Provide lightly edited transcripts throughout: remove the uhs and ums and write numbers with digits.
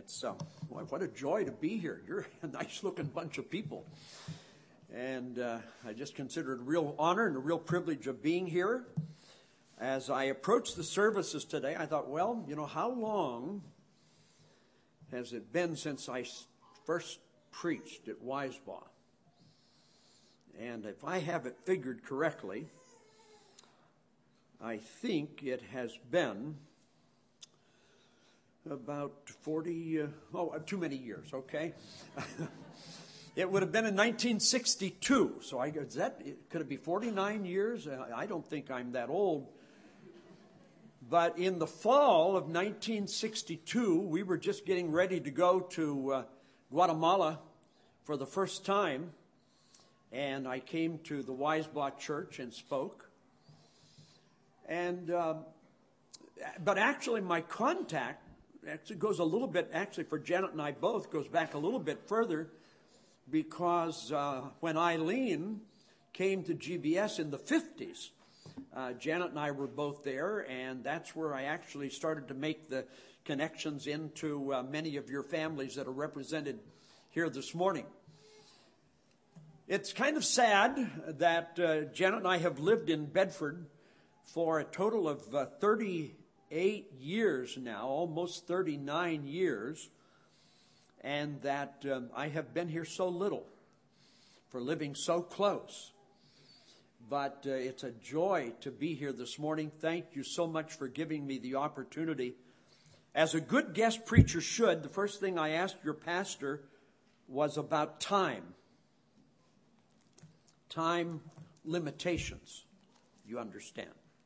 It's what a joy to be here. You're a nice-looking bunch of people. And I just consider it a real honor and a real privilege of being here. As I approached the services today, I thought, well, how long has it been since I first preached at Wisebah? And if I have it figured correctly, I think it has been about 40, too many years, okay? It would have been in 1962, so could it be 49 years? I don't think I'm that old. But in the fall of 1962, we were just getting ready to go to Guatemala for the first time, and I came to the Wisebah Church and spoke. And but actually, my contact actually goes a little bit, for Janet and I both, goes back a little bit further, because when Eileen came to GBS in the 50s, Janet and I were both there, and that's where I actually started to make the connections into many of your families that are represented here this morning. It's kind of sad that Janet and I have lived in Bedford for a total of 38 years now, almost 39 years, and that I have been here so little for living so close. But it's a joy to be here this morning. Thank you so much for giving me the opportunity. As a good guest preacher should, the first thing I asked your pastor was about time. Time limitations, you understand.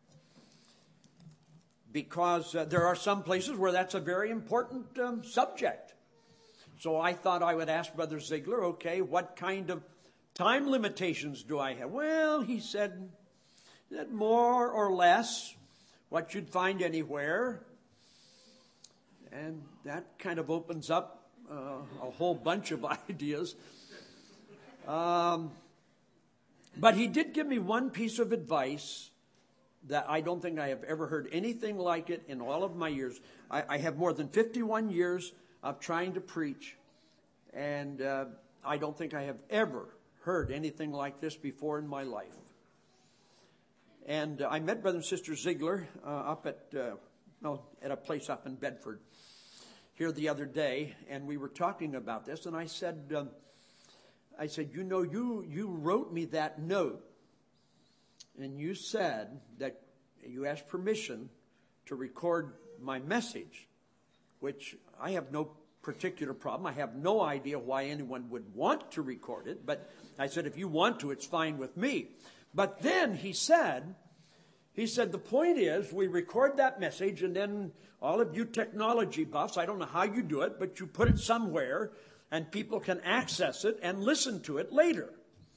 Because there are some places where that's a very important subject. So I thought I would ask Brother Ziegler, okay, what kind of time limitations do I have? Well, he said that more or less what you'd find anywhere. And that kind of opens up a whole bunch of ideas. But he did give me one piece of advice that I don't think I have ever heard anything like it in all of my years. I have more than 51 years of trying to preach, and I don't think I have ever heard anything like this before in my life. And I met Brother and Sister Ziegler up at a place up in Bedford here the other day, and we were talking about this, and I said, you wrote me that note, and you said that you asked permission to record my message, which I have no particular problem. I have no idea why anyone would want to record it, but I said, if you want to, it's fine with me. But then he said, the point is, we record that message, and then all of you technology buffs, I don't know how you do it, but you put it somewhere, and people can access it and listen to it later.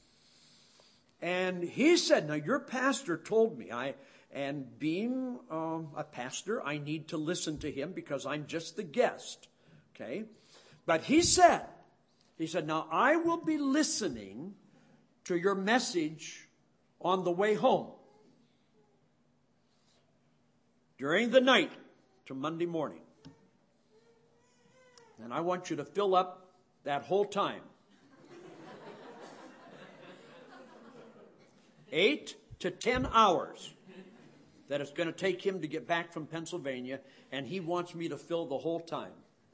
And he said, now your pastor told me, and being a pastor, I need to listen to him because I'm just the guest. Okay? But he said, now I will be listening to your message on the way home during the night to Monday morning. And I want you to fill up that whole time. 8 to 10 hours that it's going to take him to get back from Pennsylvania, and he wants me to fill the whole time.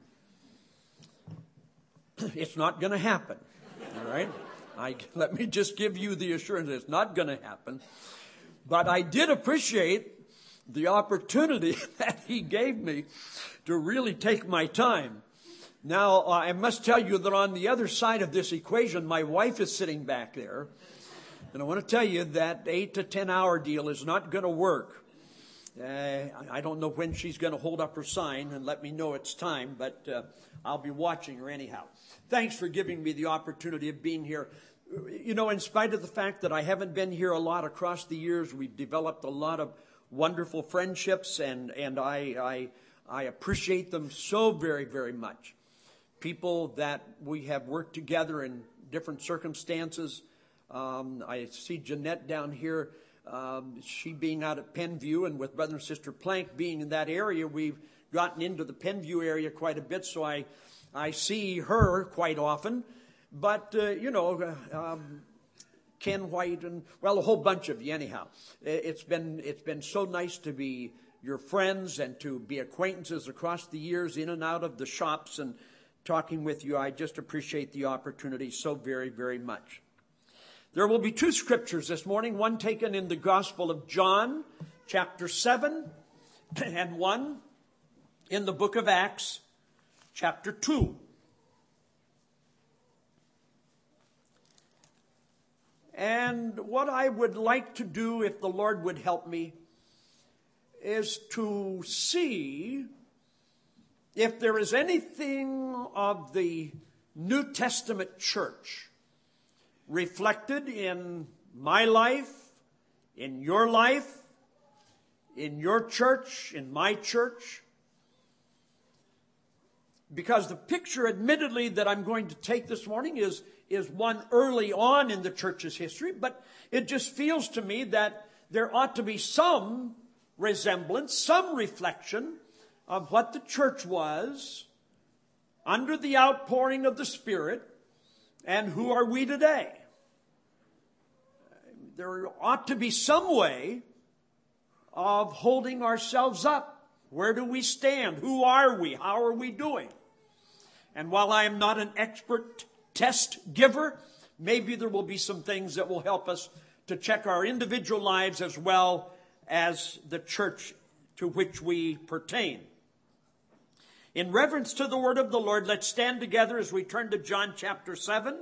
It's not going to happen, all right? Let me just give you the assurance it's not going to happen. But I did appreciate the opportunity that he gave me to really take my time. Now, I must tell you that on the other side of this equation, my wife is sitting back there. And I want to tell you that 8 to 10 hour deal is not going to work. I don't know when she's going to hold up her sign and let me know it's time, but I'll be watching her anyhow. Thanks for giving me the opportunity of being here. In spite of the fact that I haven't been here a lot across the years, we've developed a lot of wonderful friendships, and I appreciate them so very, very much. People that we have worked together in different circumstances. I see Jeanette down here, she being out at Penview, and with Brother and Sister Plank being in that area, we've gotten into the Penview area quite a bit, so I see her quite often. But, Ken White and, well, a whole bunch of you anyhow. It's been so nice to be your friends and to be acquaintances across the years in and out of the shops and talking with you. I just appreciate the opportunity so very, very much. There will be two scriptures this morning, one taken in the Gospel of John, chapter 7, and one in the book of Acts, chapter 2. And what I would like to do, if the Lord would help me, is to see if there is anything of the New Testament church reflected in my life, in your church, in my church. Because the picture, admittedly, that I'm going to take this morning is one early on in the church's history, but it just feels to me that there ought to be some resemblance, some reflection of what the church was under the outpouring of the Spirit, and who are we today? There ought to be some way of holding ourselves up. Where do we stand? Who are we? How are we doing? And while I am not an expert test giver, maybe there will be some things that will help us to check our individual lives as well as the church to which we pertain. In reverence to the word of the Lord, let's stand together as we turn to John chapter 7.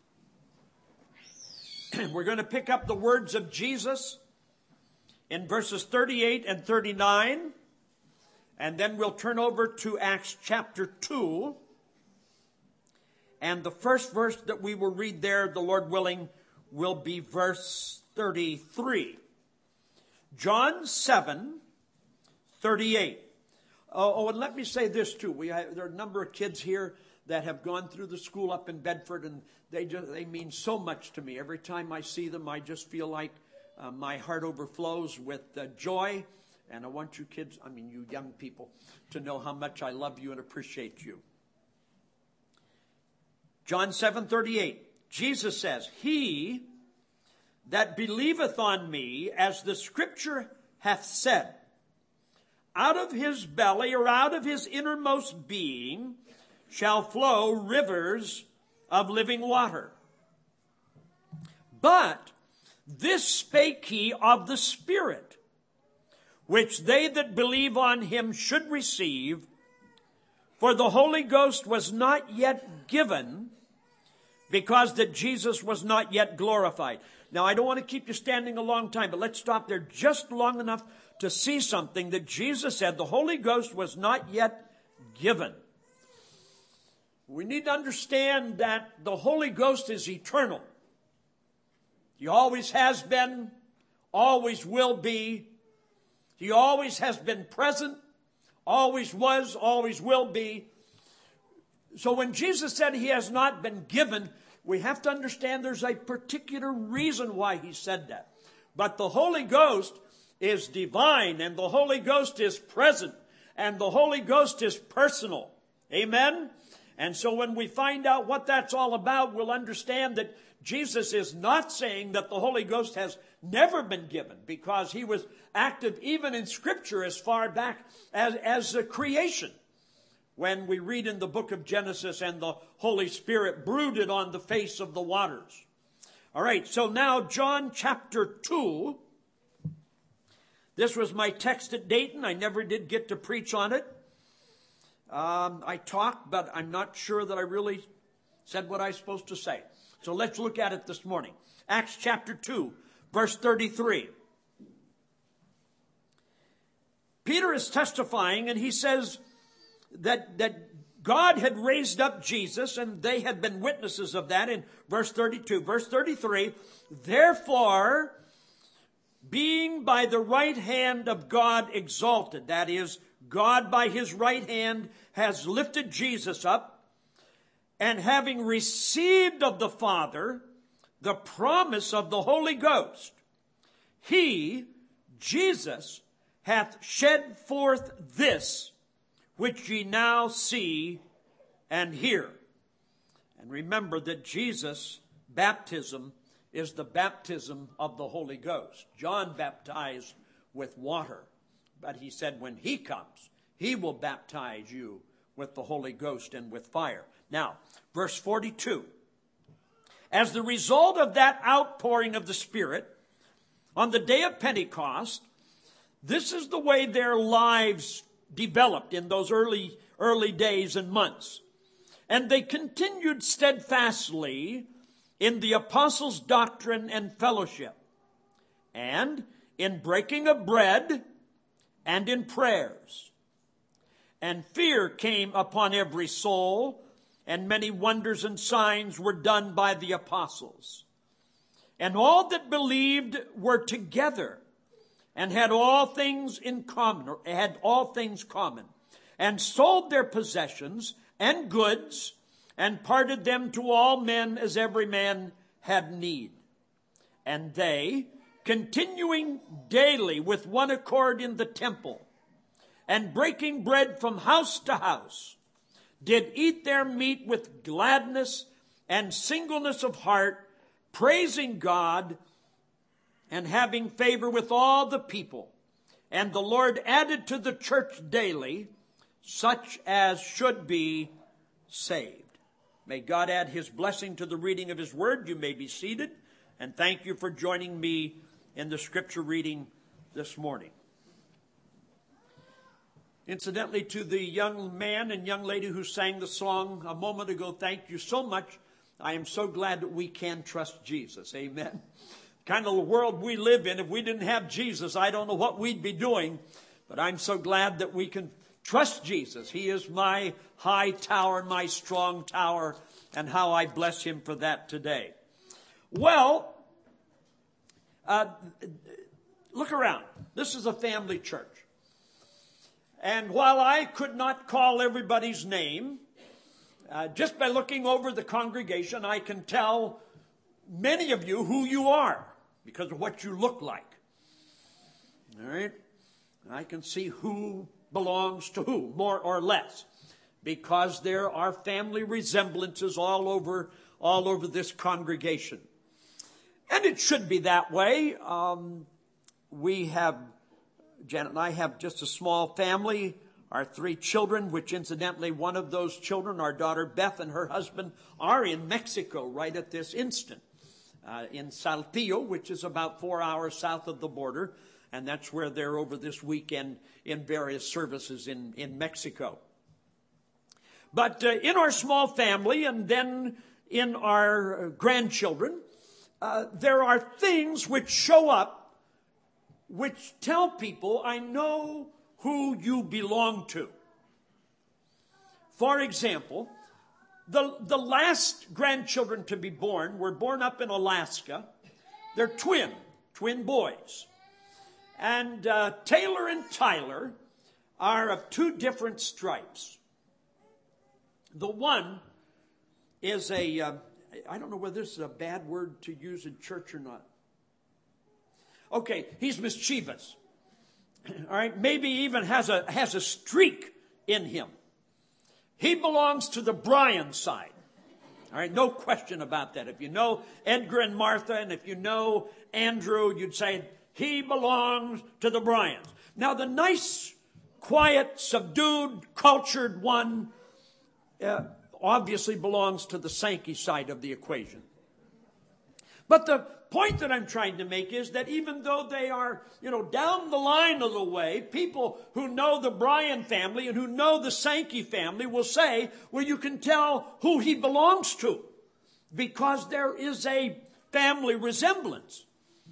We're going to pick up the words of Jesus in verses 38 and 39, and then we'll turn over to Acts chapter 2. And the first verse that we will read there, the Lord willing, will be verse 33. John 7, 38. Oh, and let me say this too. There are a number of kids here that have gone through the school up in Bedford, and they mean so much to me. Every time I see them, I just feel like my heart overflows with joy. And I want you kids, you young people, to know how much I love you and appreciate you. John 7:38. Jesus says, "He that believeth on me, as the scripture hath said, out of his belly," or out of his innermost being, "shall flow rivers of living water. But this spake he of the Spirit, which they that believe on him should receive. For the Holy Ghost was not yet given, because that Jesus was not yet glorified." Now, I don't want to keep you standing a long time, but let's stop there just long enough to see something that Jesus said. The Holy Ghost was not yet given. We need to understand that the Holy Ghost is eternal. He always has been, always will be. He always has been present, always was, always will be. So when Jesus said he has not been given, we have to understand there's a particular reason why he said that. But the Holy Ghost is divine, and the Holy Ghost is present, and the Holy Ghost is personal. Amen? And so when we find out what that's all about, we'll understand that Jesus is not saying that the Holy Ghost has never been given, because he was active even in Scripture as far back as creation. When we read in the book of Genesis, and the Holy Spirit brooded on the face of the waters. All right, so now John chapter 2. This was my text at Dayton. I never did get to preach on it. I talked, but I'm not sure that I really said what I was supposed to say. So let's look at it this morning. Acts chapter 2, verse 33. Peter is testifying, and he says that God had raised up Jesus, and they had been witnesses of that in verse 32. Verse 33, "Therefore, being by the right hand of God exalted," that is, God by his right hand has lifted Jesus up, "and having received of the Father the promise of the Holy Ghost, he," Jesus, "hath shed forth this, which ye now see and hear. And remember that Jesus' baptism is the baptism of the Holy Ghost. John baptized with water, but he said when he comes, he will baptize you with the Holy Ghost and with fire. Now, verse 42. As the result of that outpouring of the Spirit on the day of Pentecost, this is the way their lives developed in those early days and months. And they continued steadfastly in the apostles' doctrine and fellowship, and in breaking of bread, and in prayers. And fear came upon every soul, and many wonders and signs were done by the apostles. And all that believed were together, and had all things in common, or had all things common, and sold their possessions and goods, and parted them to all men as every man had need. And they, continuing daily with one accord in the temple, and breaking bread from house to house, did eat their meat with gladness and singleness of heart, praising God and having favor with all the people. And the Lord added to the church daily such as should be saved. May God add his blessing to the reading of his word. You may be seated. And thank you for joining me in the scripture reading this morning. Incidentally, to the young man and young lady who sang the song a moment ago, thank you so much. I am so glad that we can trust Jesus. Amen. Kind of the world we live in, if we didn't have Jesus, I don't know what we'd be doing. But I'm so glad that we can trust Jesus. He is my high tower, my strong tower, and how I bless him for that today. Well, look around. This is a family church. And while I could not call everybody's name, just by looking over the congregation, I can tell many of you who you are because of what you look like. All right? I can see who belongs to who, more or less, because there are family resemblances all over this congregation. And it should be that way. Janet and I have just a small family, our 3 children, which incidentally, one of those children, our daughter Beth and her husband, are in Mexico right at this instant, in Saltillo, which is about 4 hours south of the border. And that's where they're over this weekend in various services in Mexico. But in our small family and then in our grandchildren, there are things which show up which tell people, I know who you belong to. For example, the last grandchildren to be born were born up in Alaska. They're twin boys. And Taylor and Tyler are of 2 different stripes. The one is I don't know whether this is a bad word to use in church or not. Okay, he's mischievous. All right, maybe even has a streak in him. He belongs to the Bryan side. All right, no question about that. If you know Edgar and Martha, and if you know Andrew, you'd say he belongs to the Bryans. Now, the nice, quiet, subdued, cultured one obviously belongs to the Sankey side of the equation. But the point that I'm trying to make is that even though they are, down the line a little way, people who know the Bryan family and who know the Sankey family will say, well, you can tell who he belongs to because there is a family resemblance.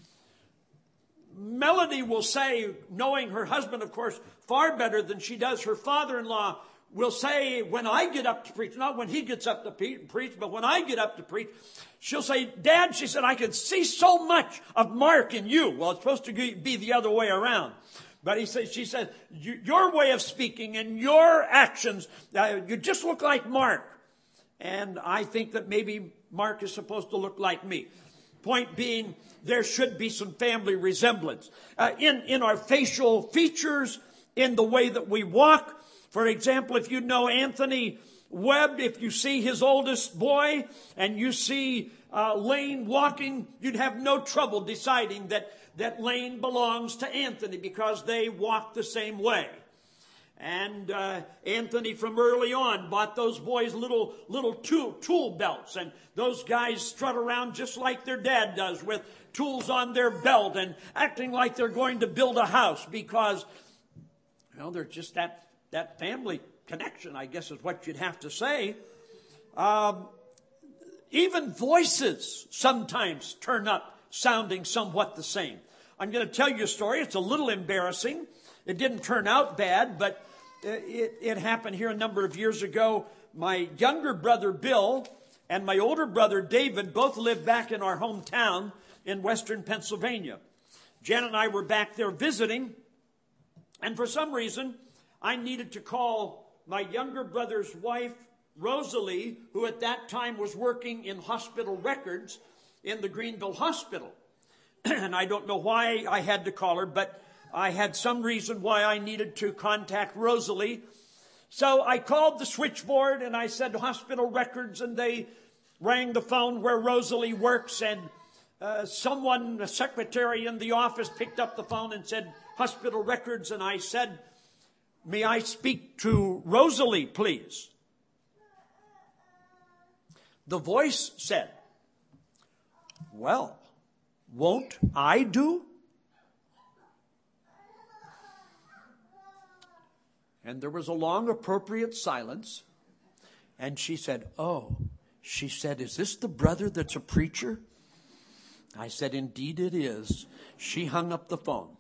Melody will say, knowing her husband, of course, far better than she does her father-in-law, will say, when I get up to preach, not when he gets up to preach, but when I get up to preach, she'll say, Dad, she said, I can see so much of Mark in you. Well, it's supposed to be the other way around. But she said, your way of speaking and your actions, you just look like Mark. And I think that maybe Mark is supposed to look like me. Point being, there should be some family resemblance. In our facial features, in the way that we walk. For example, if you know Anthony Webb, if you see his oldest boy and you see Lane walking, you'd have no trouble deciding that Lane belongs to Anthony because they walk the same way. And Anthony from early on bought those boys little tool belts, and those guys strut around just like their dad does with tools on their belt and acting like they're going to build a house because, well, they're just that family connection, I guess is what you'd have to say. Even voices sometimes turn up sounding somewhat the same. I'm going to tell you a story. It's a little embarrassing. It didn't turn out bad, but it happened here a number of years ago. My younger brother, Bill, and my older brother, David, both lived back in our hometown in western Pennsylvania. Jen and I were back there visiting, and for some reason, I needed to call my younger brother's wife, Rosalie, who at that time was working in hospital records in the Greenville Hospital. And I don't know why I had to call her, but I had some reason why I needed to contact Rosalie. So I called the switchboard and I said hospital records, and they rang the phone where Rosalie works, and someone, a secretary in the office, picked up the phone and said hospital records, and I said, "May I speak to Rosalie, please?" The voice said, "Well, won't I do?" And there was a long, appropriate silence. And she said, "Oh," she said, "is this the brother that's a preacher?" I said, "Indeed it is." She hung up the phone.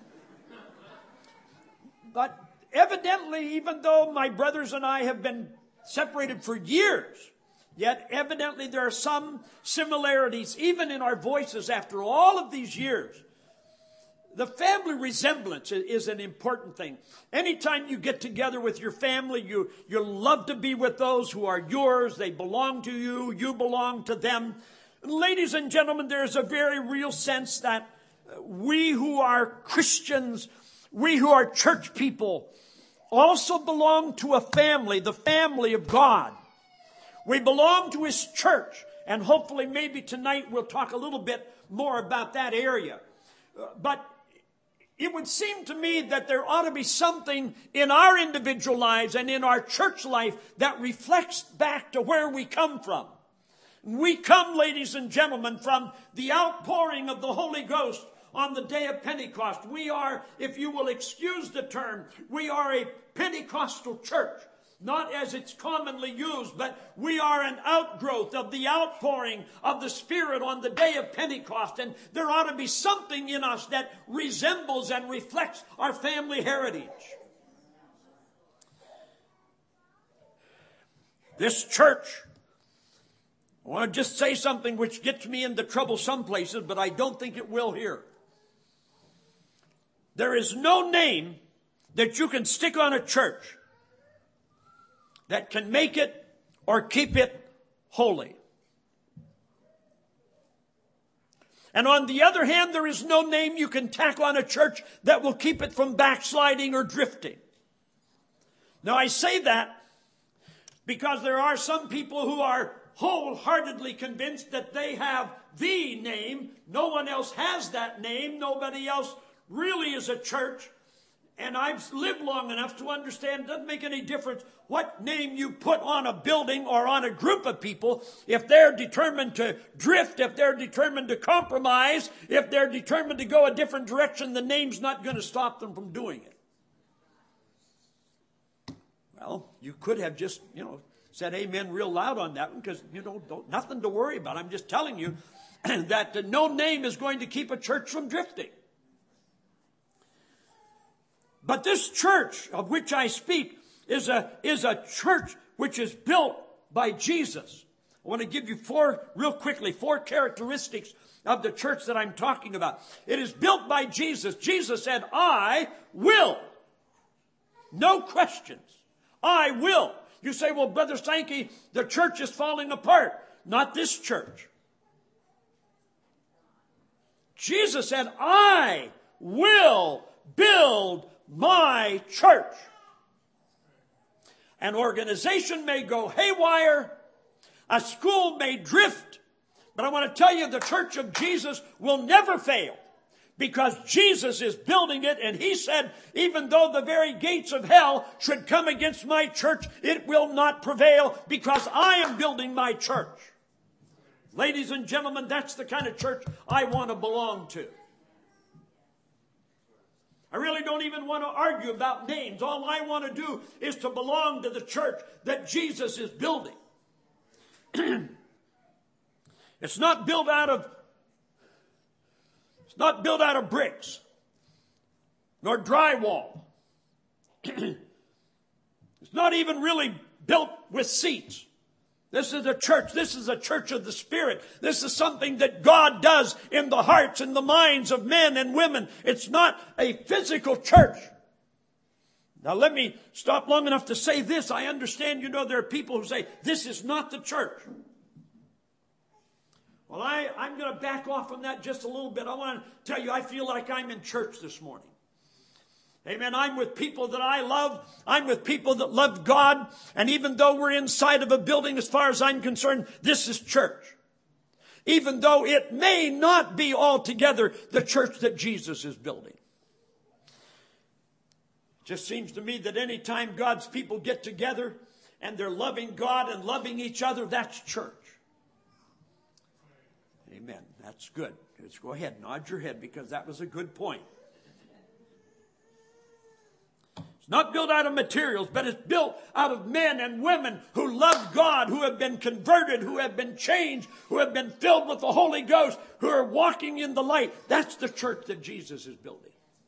But evidently, even though my brothers and I have been separated for years, yet evidently there are some similarities even in our voices after all of these years. The family resemblance is an important thing. Anytime you get together with your family, you love to be with those who are yours. They belong to you. You belong to them. Ladies and gentlemen, there's a very real sense that we who are Christians, we who are church people, also belong to a family, the family of God. We belong to His church, and hopefully maybe tonight we'll talk a little bit more about that area. But it would seem to me that there ought to be something in our individual lives and in our church life that reflects back to where we come from. We come, ladies and gentlemen, from the outpouring of the Holy Ghost on the day of Pentecost. We are, if you will excuse the term, we are a Pentecostal church. Not as it's commonly used, but we are an outgrowth of the outpouring of the Spirit on the day of Pentecost. And there ought to be something in us that resembles and reflects our family heritage. This church, I want to just say something which gets me into trouble some places, but I don't think it will here. There is no name that you can stick on a church that can make it or keep it holy. And on the other hand, there is no name you can tack on a church that will keep it from backsliding or drifting. Now, I say that because there are some people who are wholeheartedly convinced that they have the name. No one else has that name. Nobody else really is a church. And I've lived long enough to understand it doesn't make any difference what name you put on a building or on a group of people. If they're determined to drift, if they're determined to compromise, if they're determined to go a different direction, the name's not going to stop them from doing it. Well, you could have just, said amen real loud on that one because, nothing to worry about. I'm just telling you that no name is going to keep a church from drifting. But this church of which I speak is a church which is built by Jesus. I want to give you four characteristics of the church that I'm talking about. It is built by Jesus. Jesus said, "I will." No questions. I will. You say, "Well, Brother Sankey, the church is falling apart." Not this church. Jesus said, "I will build my church." An organization may go haywire. A school may drift. But I want to tell you, the church of Jesus will never fail, because Jesus is building it, and he said, even though the very gates of hell should come against my church, it will not prevail, because I am building my church. Ladies and gentlemen, that's the kind of church I want to belong to. I really don't even want to argue about names. All I want to do is to belong to the church that Jesus is building. It's not built out of bricks, nor drywall. It's not even really built with seats. This is a church. This is a church of the Spirit. This is something that God does in the hearts and the minds of men and women. It's not a physical church. Now let me stop long enough to say this. I understand, there are people who say, this is not the church. Well, I'm going to back off from that just a little bit. I want to tell you, I feel like I'm in church this morning. Amen. I'm with people that I love. I'm with people that love God. And even though we're inside of a building, as far as I'm concerned, this is church. Even though it may not be altogether the church that Jesus is building. It just seems to me that any time God's people get together and they're loving God and loving each other, that's church. Amen. That's good. Let's go ahead. Nod your head, because that was a good point. It's not built out of materials, but it's built out of men and women who love God, who have been converted, who have been changed, who have been filled with the Holy Ghost, who are walking in the light. That's the church that Jesus is building.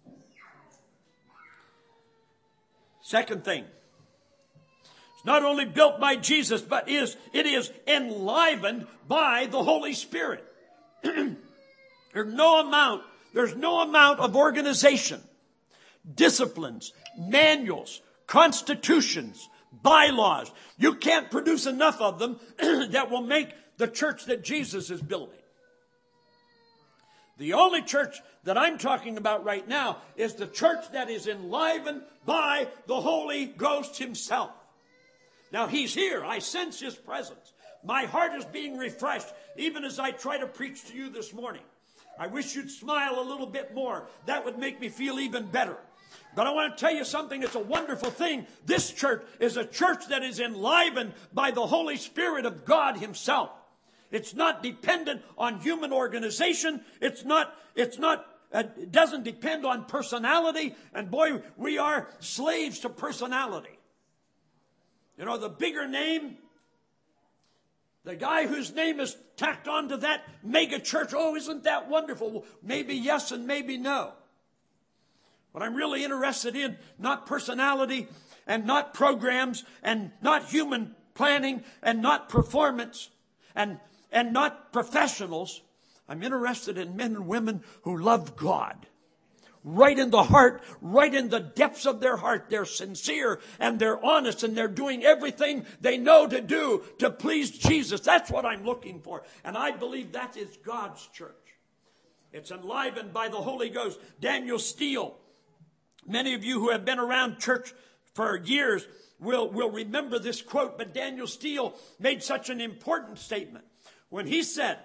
Second thing. It's not only built by Jesus, but it is enlivened by the Holy Spirit. There's no amount of organization, disciplines, manuals, constitutions, bylaws. You can't produce enough of them that will make the church that Jesus is building. The only church that I'm talking about right now is the church that is enlivened by the Holy Ghost himself. Now, he's here. I sense his presence. My heart is being refreshed, even as I try to preach to you this morning. I wish you'd smile a little bit more. That would make me feel even better. But I want to tell you something. It's a wonderful thing. This church is a church that is enlivened by the Holy Spirit of God himself. It's not dependent on human organization. It doesn't depend on personality. And boy, we are slaves to personality. The bigger name, the guy whose name is tacked onto that mega church, oh, isn't that wonderful? Well, maybe yes and maybe no. What I'm really interested in, not personality and not programs and not human planning and not performance and not professionals. I'm interested in men and women who love God. Right in the heart, right in the depths of their heart. They're sincere and they're honest and they're doing everything they know to do to please Jesus. That's what I'm looking for. And I believe that is God's church. It's enlivened by the Holy Ghost. Daniel Steele, many of you who have been around church for years will remember this quote. But Daniel Steele made such an important statement when he said,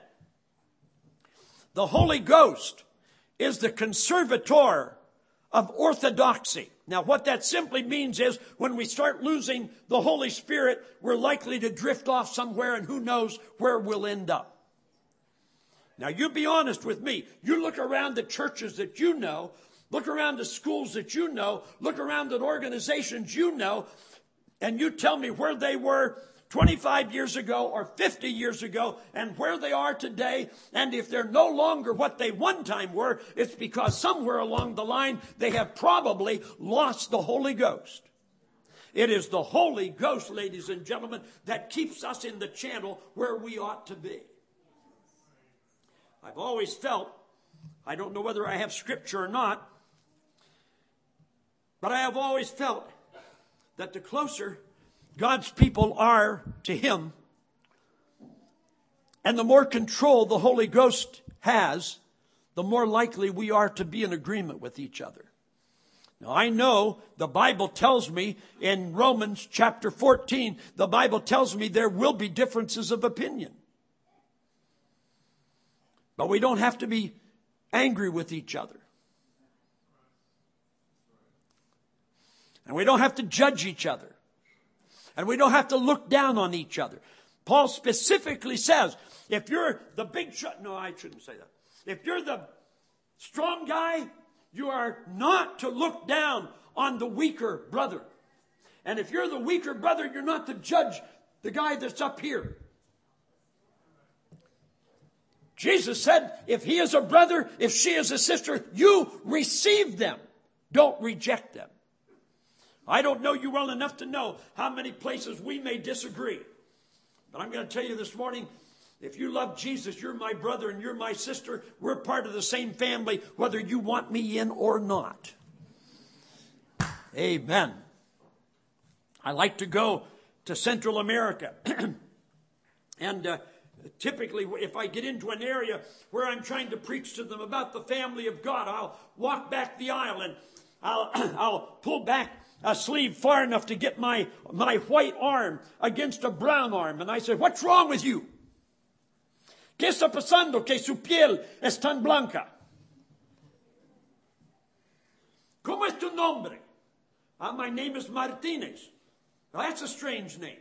the Holy Ghost is the conservator of orthodoxy. Now, what that simply means is when we start losing the Holy Spirit, we're likely to drift off somewhere, and who knows where we'll end up. Now, you be honest with me. You look around the churches that you know, look around the schools that you know, look around at organizations you know, and you tell me where they were 25 years ago or 50 years ago and where they are today. And if they're no longer what they one time were, it's because somewhere along the line they have probably lost the Holy Ghost. It is the Holy Ghost, ladies and gentlemen, that keeps us in the channel where we ought to be. I've always felt, I don't know whether I have scripture or not, but I have always felt that the closer God's people are to him, and the more control the Holy Ghost has, the more likely we are to be in agreement with each other. Now, I know the Bible tells me in Romans chapter 14, the Bible tells me there will be differences of opinion. But we don't have to be angry with each other. And we don't have to judge each other. And we don't have to look down on each other. Paul specifically says, if you're the big shot, no, I shouldn't say that. If you're the strong guy, you are not to look down on the weaker brother. And if you're the weaker brother, you're not to judge the guy that's up here. Jesus said, if he is a brother, if she is a sister, you receive them. Don't reject them. I don't know you well enough to know how many places we may disagree. But I'm going to tell you this morning, if you love Jesus, you're my brother and you're my sister. We're part of the same family, whether you want me in or not. Amen. I like to go to Central America. And typically, if I get into an area where I'm trying to preach to them about the family of God, I'll walk back the aisle and I'll pull back a sleeve far enough to get my white arm against a brown arm. And I say, what's wrong with you? ¿Qué está pasando que su piel es tan blanca? ¿Cómo es tu nombre? My name is Martinez. Well, that's a strange name.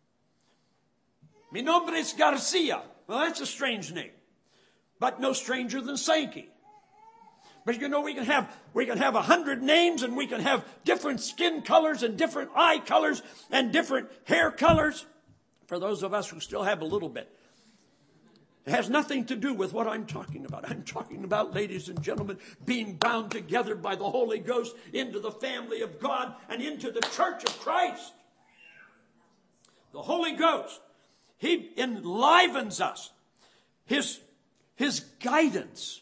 Mi nombre es Garcia. Well, that's a strange name. But no stranger than Sankey. But you know, we can have 100 names, and we can have different skin colors and different eye colors and different hair colors. For those of us who still have a little bit. It has nothing to do with what I'm talking about. I'm talking about, ladies and gentlemen, being bound together by the Holy Ghost into the family of God and into the church of Christ. The Holy Ghost, he enlivens us. His guidance.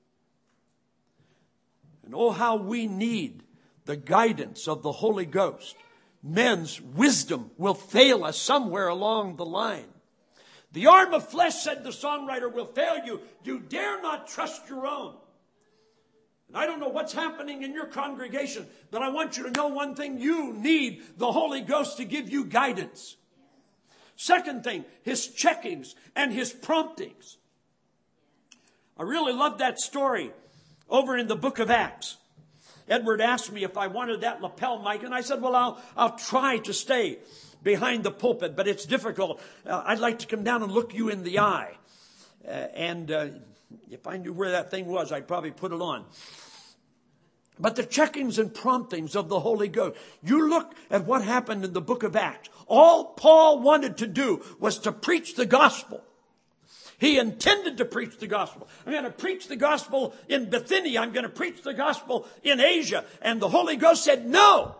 And oh, how we need the guidance of the Holy Ghost. Men's wisdom will fail us somewhere along the line. The arm of flesh, said the songwriter, will fail you. You dare not trust your own. And I don't know what's happening in your congregation, but I want you to know one thing. You need the Holy Ghost to give you guidance. Second thing, his checkings and his promptings. I really love that story over in the book of Acts. Edward asked me if I wanted that lapel mic, and I said, well, I'll try to stay behind the pulpit, but it's difficult. I'd like to come down and look you in the eye. And if I knew where that thing was, I'd probably put it on. But the checkings and promptings of the Holy Ghost. You look at what happened in the book of Acts. All Paul wanted to do was to preach the gospel. He intended to preach the gospel. I'm going to preach the gospel in Bithynia. I'm going to preach the gospel in Asia. And the Holy Ghost said, no,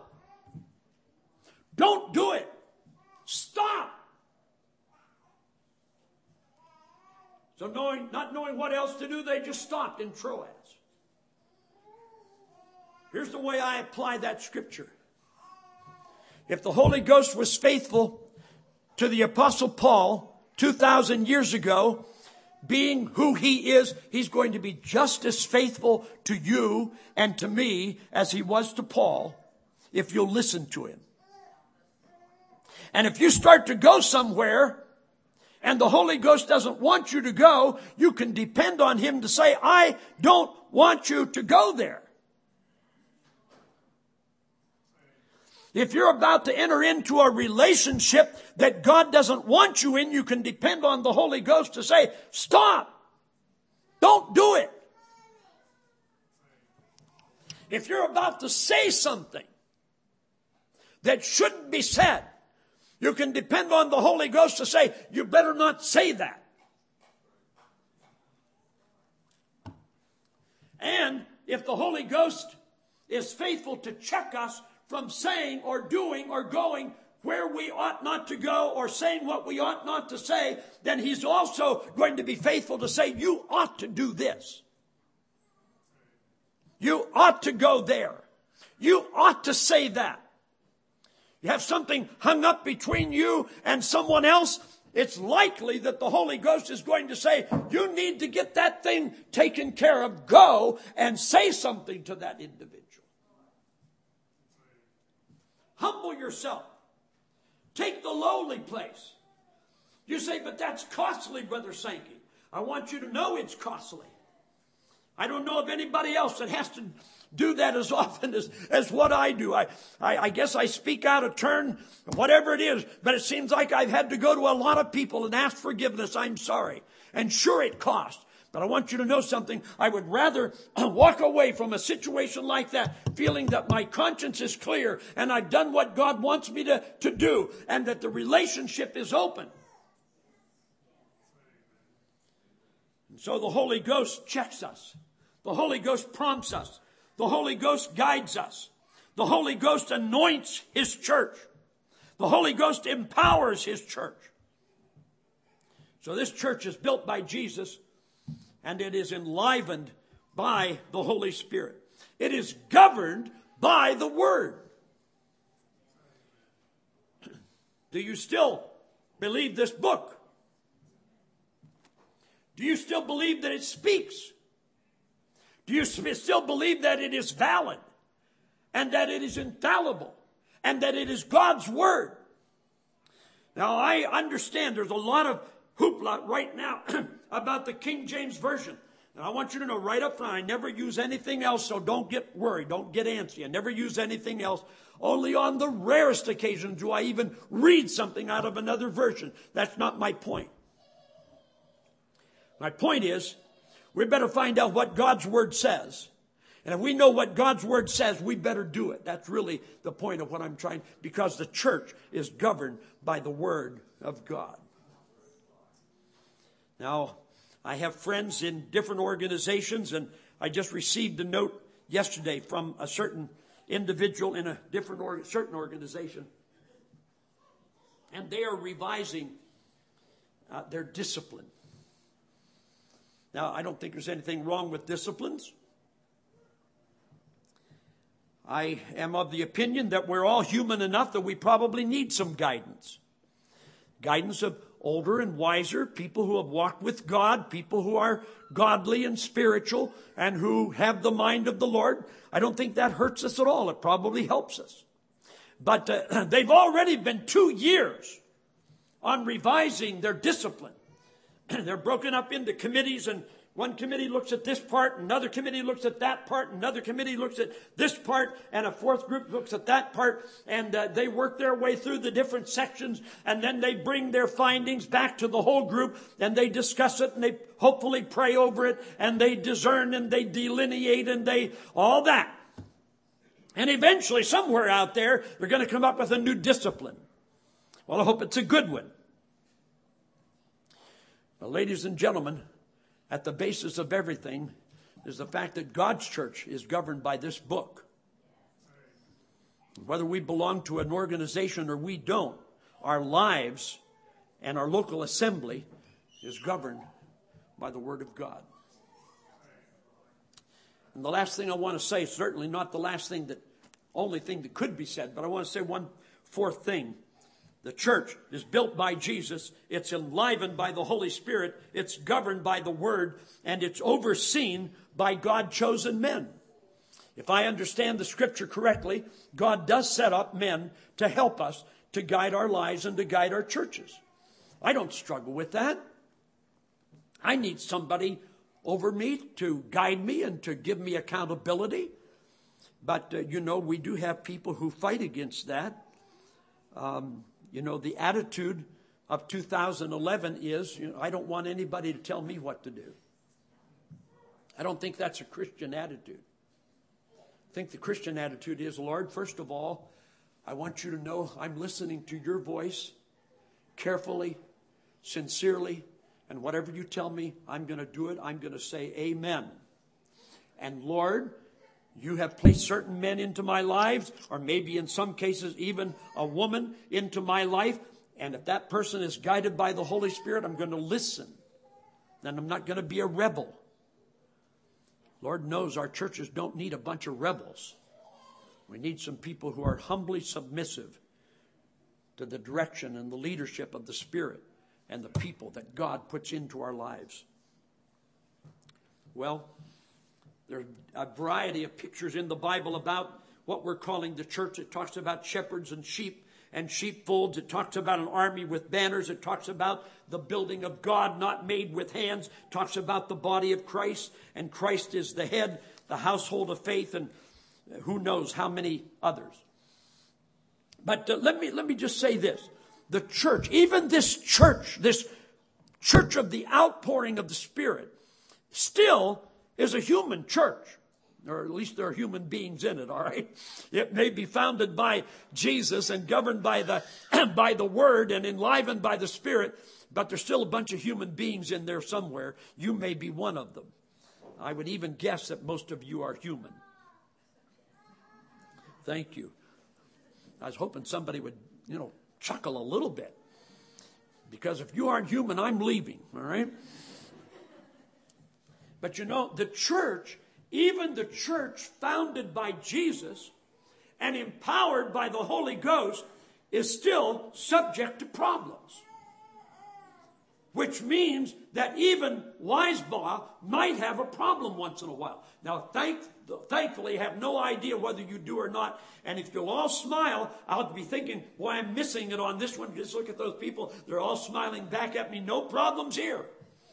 don't do it. Stop. So not knowing what else to do, they just stopped in Troas. Here's the way I apply that scripture. If the Holy Ghost was faithful to the Apostle Paul 2,000 years ago, being who he is, he's going to be just as faithful to you and to me as he was to Paul if you'll listen to him. And if you start to go somewhere and the Holy Ghost doesn't want you to go, you can depend on him to say, I don't want you to go there. If you're about to enter into a relationship that God doesn't want you in, you can depend on the Holy Ghost to say, stop. Don't do it. If you're about to say something that shouldn't be said, you can depend on the Holy Ghost to say, you better not say that. And if the Holy Ghost is faithful to check us from saying or doing or going where we ought not to go or saying what we ought not to say, then he's also going to be faithful to say, you ought to do this. You ought to go there. You ought to say that. You have something hung up between you and someone else, it's likely that the Holy Ghost is going to say, you need to get that thing taken care of. Go and say something to that individual. Humble yourself. Take the lowly place. You say, but that's costly, Brother Sankey. I want you to know it's costly. I don't know of anybody else that has to do that as often as what I do. I guess I speak out of turn, whatever it is, but it seems like I've had to go to a lot of people and ask forgiveness. I'm sorry. And sure, it costs. But I want you to know something. I would rather walk away from a situation like that feeling that my conscience is clear and I've done what God wants me to do and that the relationship is open. And so the Holy Ghost checks us. The Holy Ghost prompts us. The Holy Ghost guides us. The Holy Ghost anoints His church. The Holy Ghost empowers His church. So this church is built by Jesus, and it is enlivened by the Holy Spirit. It is governed by the Word. Do you still believe this book? Do you still believe that it speaks? Do you still believe that it is valid and that it is infallible and that it is God's Word? Now, I understand there's a lot of hoopla right now about the King James Version. And I want you to know right up front, I never use anything else, so don't get worried. Don't get antsy. I never use anything else. Only on the rarest occasion do I even read something out of another version. That's not my point. My point is, we better find out what God's Word says. And if we know what God's Word says, we better do it. That's really the point of what I'm trying, because the church is governed by the Word of God. Now, I have friends in different organizations, and I just received a note yesterday from a certain individual in a different certain organization. And they are revising their discipline. Now, I don't think there's anything wrong with disciplines. I am of the opinion that we're all human enough that we probably need some guidance. Guidance of older and wiser people who have walked with God, people who are godly and spiritual and who have the mind of the Lord. I don't think that hurts us at all. It probably helps us. But they've already been 2 years on revising their discipline. They're broken up into committees, and one committee looks at this part, another committee looks at that part, another committee looks at this part, and a fourth group looks at that part, and they work their way through the different sections, and then they bring their findings back to the whole group, and they discuss it, and they hopefully pray over it, and they discern, and they delineate, and they all that. And eventually, somewhere out there, they're going to come up with a new discipline. Well, I hope it's a good one. Well, ladies and gentlemen, at the basis of everything is the fact that God's church is governed by this book. Whether we belong to an organization or we don't, our lives and our local assembly is governed by the Word of God. And the last thing I want to say, certainly not the only thing that could be said, but I want to say one fourth thing. The church is built by Jesus. It's enlivened by the Holy Spirit. It's governed by the Word. And it's overseen by God-chosen men. If I understand the Scripture correctly, God does set up men to help us to guide our lives and to guide our churches. I don't struggle with that. I need somebody over me to guide me and to give me accountability. But, we do have people who fight against that. The attitude of 2011 is, I don't want anybody to tell me what to do. I don't think that's a Christian attitude. I think the Christian attitude is, Lord, first of all, I want you to know I'm listening to your voice carefully, sincerely, and whatever you tell me, I'm going to do it. I'm going to say amen. And Lord, you have placed certain men into my lives, or maybe in some cases even a woman into my life. And if that person is guided by the Holy Spirit, I'm going to listen. Then I'm not going to be a rebel. Lord knows our churches don't need a bunch of rebels. We need some people who are humbly submissive to the direction and the leadership of the Spirit and the people that God puts into our lives. Well, there are a variety of pictures in the Bible about what we're calling the church. It talks about shepherds and sheepfolds. It talks about an army with banners. It talks about the building of God not made with hands. It talks about the body of Christ, and Christ is the head, the household of faith, and who knows how many others. But let me just say this. The church, even this church of the outpouring of the Spirit, still is a human church. Or at least there are human beings in it, all right? It may be founded by Jesus and governed by the Word and enlivened by the Spirit, but there's still a bunch of human beings in there somewhere. You may be one of them. I would even guess that most of you are human. Thank you. I was hoping somebody would, chuckle a little bit. Because if you aren't human, I'm leaving, all right? But the church, even the church founded by Jesus and empowered by the Holy Ghost, is still subject to problems. Which means that even Weisbach might have a problem once in a while. Now, thankfully, I have no idea whether you do or not. And if you'll all smile, I'll be thinking, boy, I'm missing it on this one. Just look at those people. They're all smiling back at me. No problems here.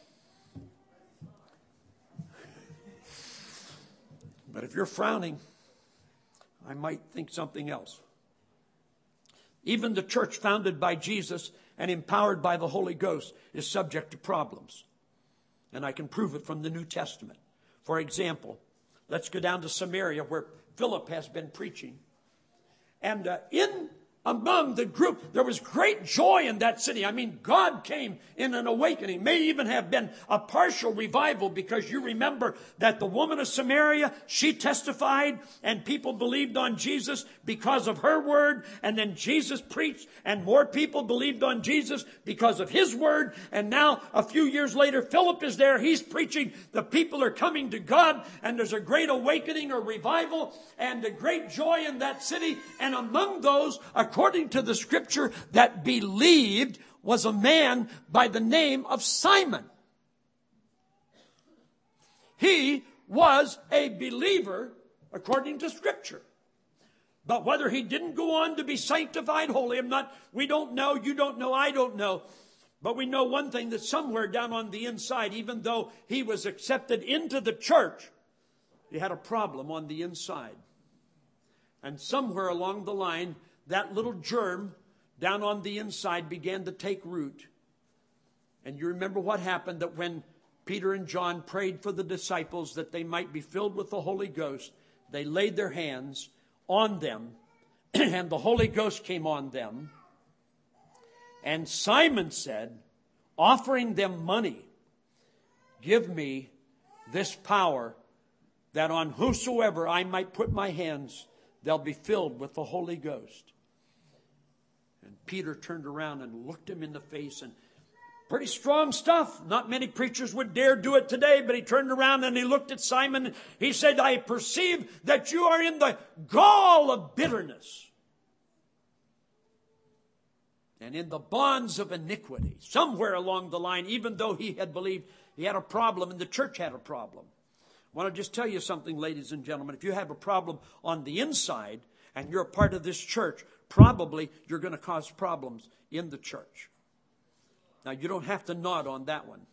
But if you're frowning, I might think something else. Even the church founded by Jesus and empowered by the Holy Ghost is subject to problems. And I can prove it from the New Testament. For example, let's go down to Samaria where Philip has been preaching. And among the group, there was great joy in that city. I mean, God came in an awakening. May even have been a partial revival, because you remember that the woman of Samaria, she testified and people believed on Jesus because of her word. And then Jesus preached and more people believed on Jesus because of his word. And now a few years later, Philip is there. He's preaching. The people are coming to God, and there's a great awakening or revival and a great joy in that city. And among those, according to the scripture, that believed was a man by the name of Simon. He was a believer according to scripture. But whether he didn't go on to be sanctified holy, we don't know, you don't know, I don't know. But we know one thing, that somewhere down on the inside, even though he was accepted into the church, he had a problem on the inside. And somewhere along the line, that little germ down on the inside began to take root. And you remember what happened, that when Peter and John prayed for the disciples that they might be filled with the Holy Ghost, they laid their hands on them and the Holy Ghost came on them. And Simon said, offering them money, give me this power, that on whosoever I might put my hands, they'll be filled with the Holy Ghost. And Peter turned around and looked him in the face, and pretty strong stuff. Not many preachers would dare do it today, but he turned around and he looked at Simon. He said, I perceive that you are in the gall of bitterness and in the bonds of iniquity. Somewhere along the line, even though he had believed, he had a problem and the church had a problem. I want to just tell you something, ladies and gentlemen. If you have a problem on the inside and you're a part of this church, probably you're going to cause problems in the church. Now, you don't have to nod on that one.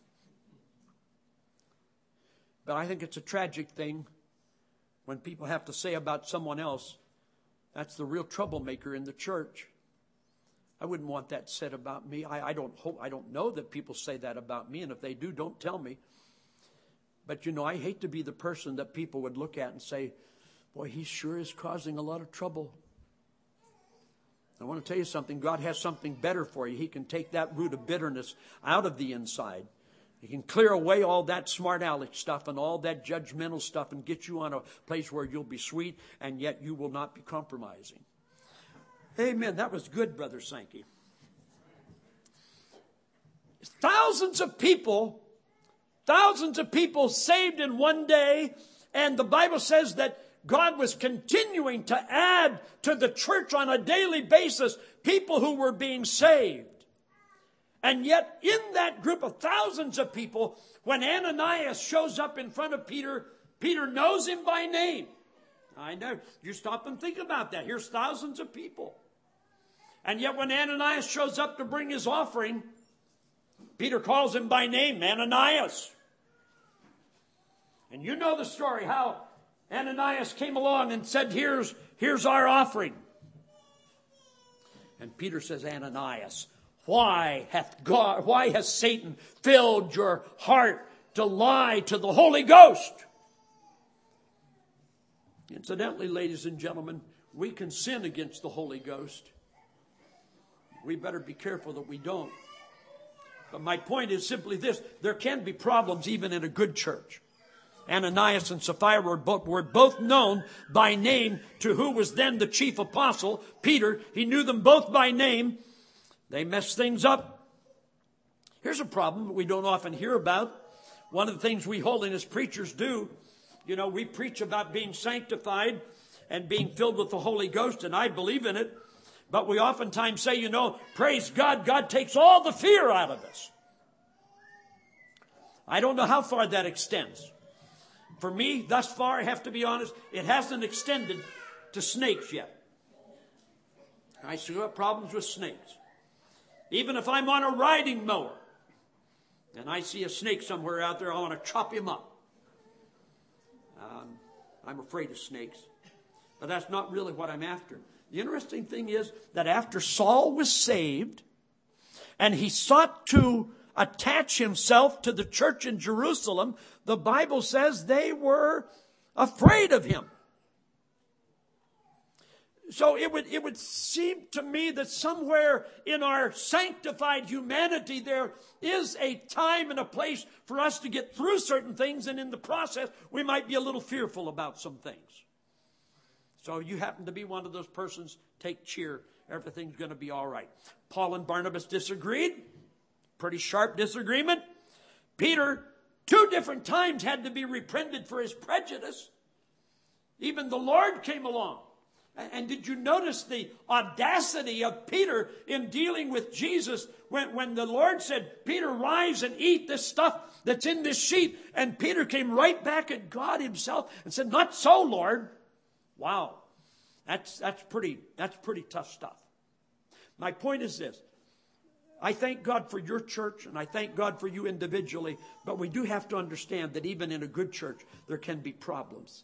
But I think it's a tragic thing when people have to say about someone else, that's the real troublemaker in the church. I wouldn't want that said about me. I don't know that people say that about me, and if they do, don't tell me. But I hate to be the person that people would look at and say, boy, he sure is causing a lot of trouble. I want to tell you something. God has something better for you. He can take that root of bitterness out of the inside. He can clear away all that smart aleck stuff and all that judgmental stuff and get you on a place where you'll be sweet and yet you will not be compromising. Amen. That was good, Brother Sankey. Thousands of people saved in one day, and the Bible says that God was continuing to add to the church on a daily basis people who were being saved. And yet in that group of thousands of people, when Ananias shows up in front of Peter, Peter knows him by name. I know. You stop and think about that. Here's thousands of people. And yet when Ananias shows up to bring his offering, Peter calls him by name, Ananias. And you know the story, how Ananias came along and said, here's our offering. And Peter says, Ananias, why has Satan filled your heart to lie to the Holy Ghost? Incidentally, ladies and gentlemen, we can sin against the Holy Ghost. We better be careful that we don't. But my point is simply this. There can be problems even in a good church. Ananias and Sapphira were both known by name to who was then the chief apostle, Peter. He knew them both by name. They messed things up. Here's a problem that we don't often hear about. One of the things we holiness preachers do, we preach about being sanctified and being filled with the Holy Ghost, and I believe in it. But we oftentimes say, praise God, God takes all the fear out of us. I don't know how far that extends. For me, thus far, I have to be honest, it hasn't extended to snakes yet. I still have problems with snakes. Even if I'm on a riding mower and I see a snake somewhere out there, I want to chop him up. I'm afraid of snakes. But that's not really what I'm after. The interesting thing is that after Saul was saved and he sought to attach himself to the church in Jerusalem, the Bible says they were afraid of him. So it would seem to me that somewhere in our sanctified humanity there is a time and a place for us to get through certain things, and in the process we might be a little fearful about some things. So you happen to be one of those persons, take cheer. Everything's going to be all right. Paul and Barnabas disagreed. Pretty sharp disagreement. Peter, 2 different times, had to be repented for his prejudice. Even the Lord came along. And did you notice the audacity of Peter in dealing with Jesus when the Lord said, Peter, rise and eat this stuff that's in this sheet? And Peter came right back at God himself and said, not so, Lord. Wow. That's pretty tough stuff. My point is this. I thank God for your church, and I thank God for you individually, but we do have to understand that even in a good church, there can be problems.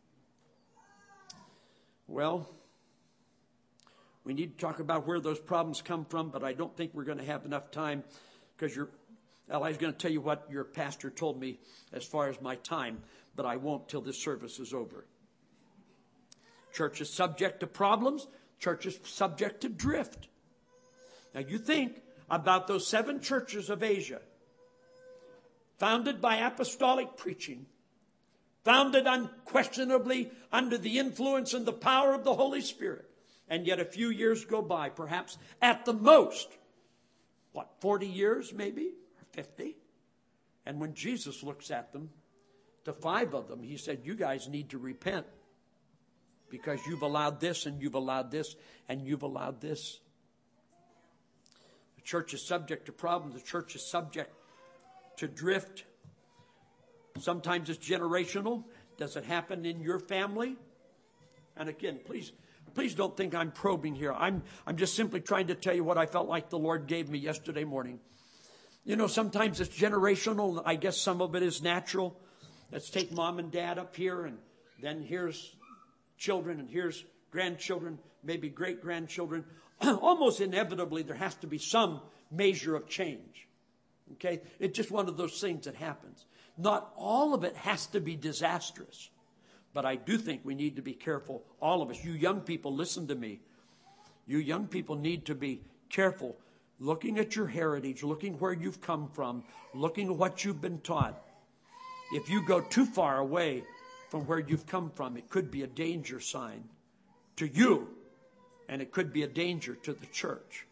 Well, we need to talk about where those problems come from, but I don't think we're going to have enough time, because Eli's going to tell you what your pastor told me as far as my time, but I won't till this service is over. Church is subject to problems. Church is subject to drift. Now you think about those 7 churches of Asia, founded by apostolic preaching, founded unquestionably under the influence and the power of the Holy Spirit. And yet a few years go by, perhaps at the most, 40 years maybe, or 50? And when Jesus looks at them, to 5 of them, he said, you guys need to repent, because you've allowed this, and you've allowed this, and you've allowed this. The church is subject to problems. The church is subject to drift. Sometimes it's generational. Does it happen in your family? And again, please don't think I'm probing here. I'm just simply trying to tell you what I felt like the Lord gave me yesterday morning. Sometimes it's generational. I guess some of it is natural. Let's take mom and dad up here, and then here's children, and here's grandchildren, maybe great-grandchildren. Almost inevitably, there has to be some measure of change. Okay? It's just one of those things that happens. Not all of it has to be disastrous. But I do think we need to be careful, all of us. You young people, listen to me. You young people need to be careful, looking at your heritage, looking where you've come from, looking at what you've been taught. If you go too far away from where you've come from, it could be a danger sign to you, and it could be a danger to the church.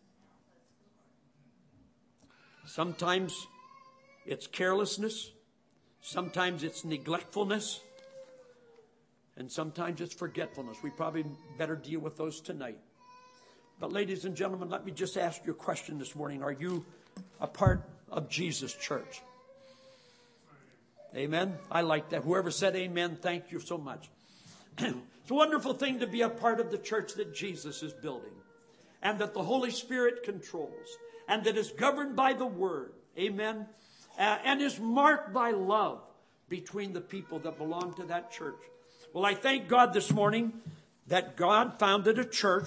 Sometimes it's carelessness, sometimes it's neglectfulness, and sometimes it's forgetfulness. We probably better deal with those tonight. But ladies and gentlemen, let me just ask you a question this morning. Are you a part of Jesus' church? Amen? I like that. Whoever said amen, thank you so much. It's a wonderful thing to be a part of the church that Jesus is building, and that the Holy Spirit controls, and that is governed by the Word. Amen. And is marked by love between the people that belong to that church. Well, I thank God this morning that God founded a church.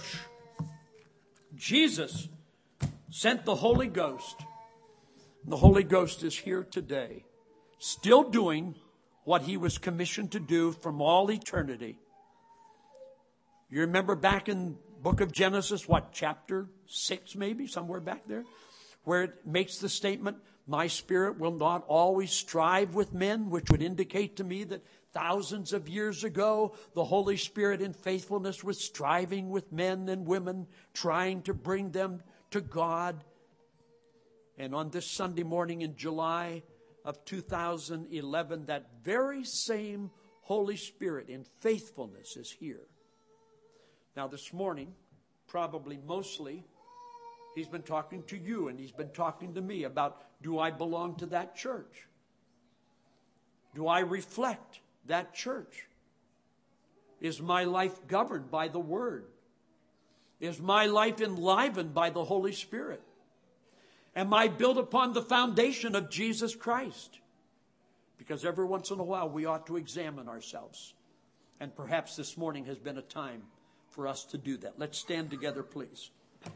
Jesus sent the Holy Ghost. The Holy Ghost is here today, still doing what he was commissioned to do from all eternity. You remember back in book of Genesis, chapter 6 maybe, somewhere back there, where it makes the statement, my spirit will not always strive with men, which would indicate to me that thousands of years ago, the Holy Spirit in faithfulness was striving with men and women, trying to bring them to God. And on this Sunday morning in July of 2011, that very same Holy Spirit in faithfulness is here. Now this morning, probably mostly, he's been talking to you and he's been talking to me about, do I belong to that church? Do I reflect that church? Is my life governed by the Word? Is my life enlivened by the Holy Spirit? Am I built upon the foundation of Jesus Christ? Because every once in a while we ought to examine ourselves. And perhaps this morning has been a time for us to do that. Let's stand together, please.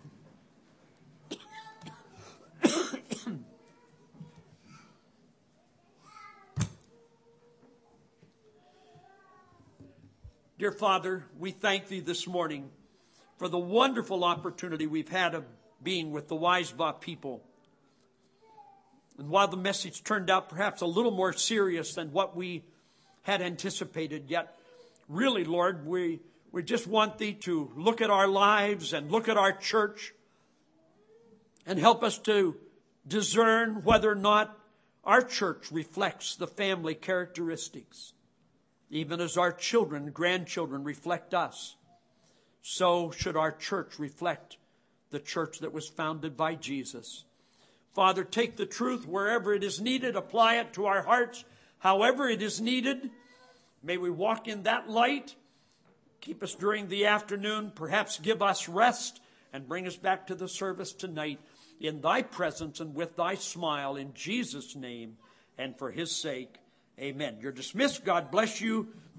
Dear Father, we thank Thee this morning for the wonderful opportunity we've had of being with the Wisebah people. And while the message turned out perhaps a little more serious than what we had anticipated, yet really, Lord, we just want Thee to look at our lives and look at our church and help us to discern whether or not our church reflects the family characteristics. Even as our children and grandchildren reflect us, so should our church reflect the church that was founded by Jesus. Father, take the truth wherever it is needed, apply it to our hearts however it is needed. May we walk in that light. Keep us during the afternoon, perhaps give us rest, and bring us back to the service tonight in Thy presence and with Thy smile, in Jesus' name and for His sake. Amen. You're dismissed. God bless you.